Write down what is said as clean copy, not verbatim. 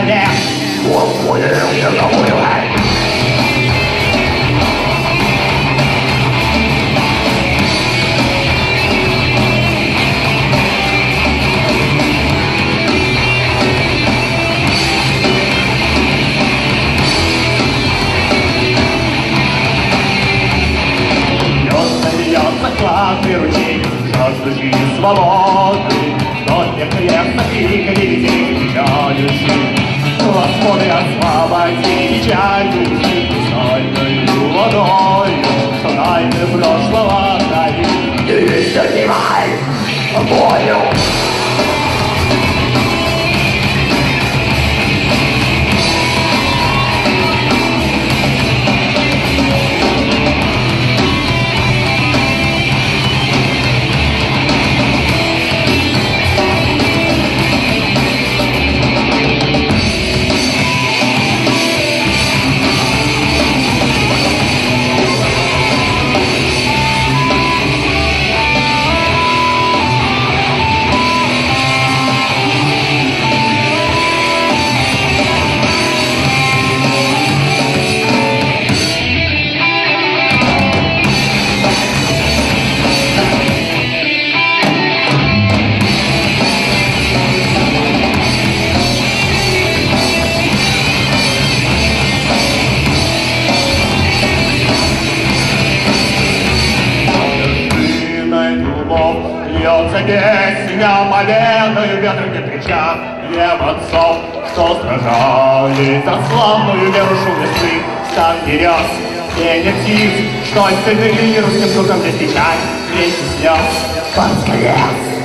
столе. Он появился на улице. Закладный ручей, жаждущий свободы, сотня крепко крикали детей, печалюши. Господи, освободи печалью, печальною водою, что тайны прошлого таит. Ты занимай волю. Льется песня победою ветрами крича лев отцов, что сражались за славную веру шумных стан берез, пение птиц, что остальные русским звуком здесь печаль, весь слез, Концлес.